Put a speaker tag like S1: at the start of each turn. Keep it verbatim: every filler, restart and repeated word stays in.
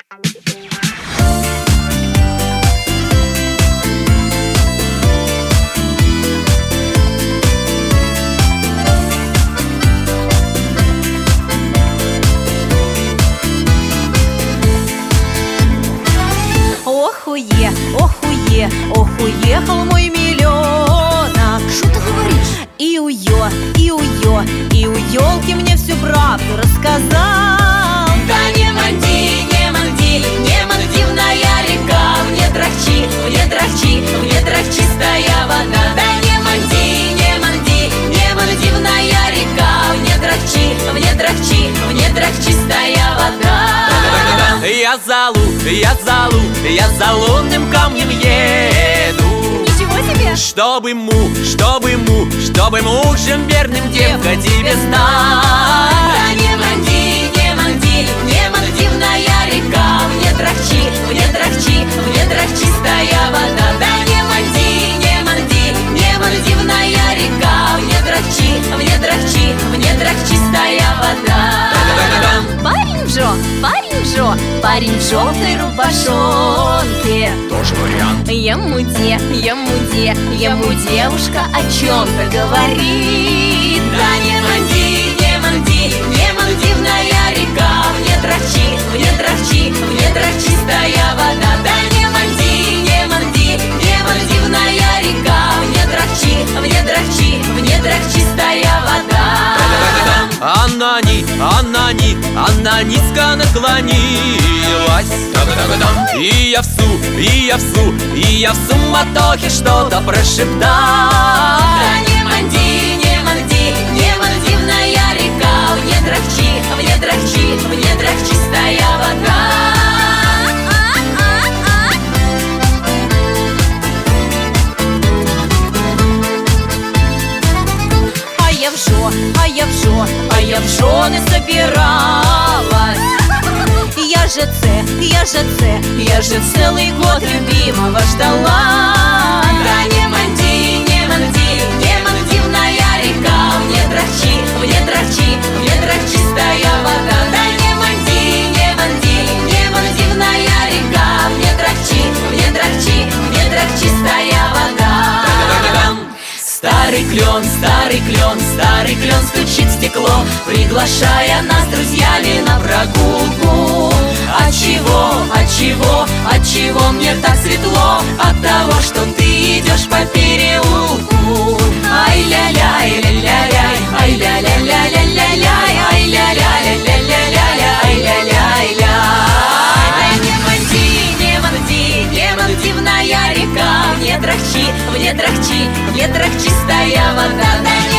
S1: Охуе, охуе, ох, уехал мой миллионок.
S2: Что ты говоришь?
S1: И уё, и уё, и у ёлки мне всю правду рассказал.
S3: Да не манди, не манди, не Мальдивная река. В недрах Чи, в недрах Чи, в недрах чистая вода. Да не манди, не манди, не Мальдивная река. В недрах Чи, в недрах Чи, в недрах чистая вода.
S4: Я за лу, я за лу, я за лунным камнем еду.
S1: Ничего себе!
S4: Чтобы му, чтобы му, чтобы мужем верным девка тебе знать.
S3: Да не манди, не манди, не Мальдивная река. В недрах Чи, в недрах Чи, в недрах чистая вода. Да не манди, не манди, не Мальдивная река. В недрах Чи, в недрах Чи, в недрах чистая вода.
S1: Парень Джо, парень Джо, парень в желтой рубашонке.
S4: Тоже вариант.
S1: Ему де, ему де, ему девушка о чем-то говорит.
S3: Да не манди, не манди, не Мальдивная река. В недрах Чи, в недрах Чи, в недрах чистая вода. Да не манди, не манди, не Мальдивная река. В недрах Чи, в недрах Чи, в недрах чистая вода.
S4: Анани, Анани, она низко наклонилась. И я в су, и я в су, и я в суматохе что-то прошептал.
S3: Да не манди, не манди, не Мальдивная река. В недрах Чи, в недрах Чи, в недрах чистая вода.
S1: А я в жо, а я в жо, а я в жены собиралась. Я же це, я же це, я же целый год любимого ждала.
S3: Да не манди, не манди, не Мальдивная река. В недрах Чи, в недрах Чи, в недрах чистая вода. Да не манди, не манди, не Мальдивная река. В недрах Чи, в недрах Чи, в недрах чистая вода. Старый клен, старый клен, старый клен стучит в стекло, приглашая нас с друзьями на прогулку. Отчего, отчего, отчего мне так светло? От того, что ты идешь по переулку. Ай-ля-ля, ай-ля-ля-ля, ай-ля-ля-ля-ля-ля-ля, ай-ля-ля-ля-ля-ля-ля-ля, ай-ля-ля-ля. Не манди, не манди, не Мальдивная река. В недрах Чи, в недрах Чи, в недрах чистая вода.